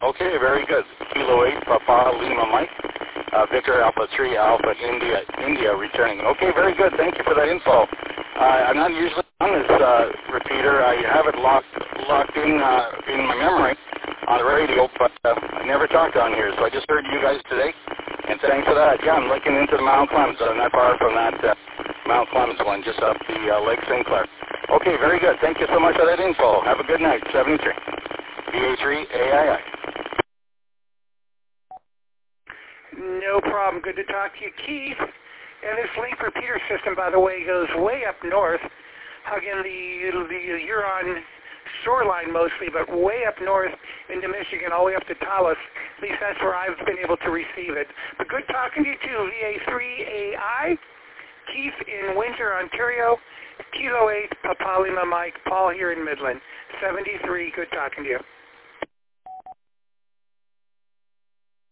Okay, very good. Kilo 8, Papa, Lima, Mike. Victor, Alpha 3, Alpha, India returning. Okay, very good. Thank you for that info. I'm not usually on this repeater. I have it locked in my memory on the radio, but I never talked on here, so I just heard you guys today, and thanks for that. Yeah, I'm looking into the Mount Clemens. I'm not far from that Mount Clemens one, just up the Lake St. Clair. Okay, very good. Thank you so much for that info. Have a good night. 73. BA3 AII. No problem. Good to talk to you, Keith. And this link repeater system, by the way, goes way up north, hugging the Huron shoreline mostly, but way up north into Michigan, all the way up to Tallis. At least that's where I've been able to receive it. But good talking to you, too. VA3AI, Keith in Windsor, Ontario, Kilo 8, Papa Lima Mike, Paul here in Midland. 73, good talking to you.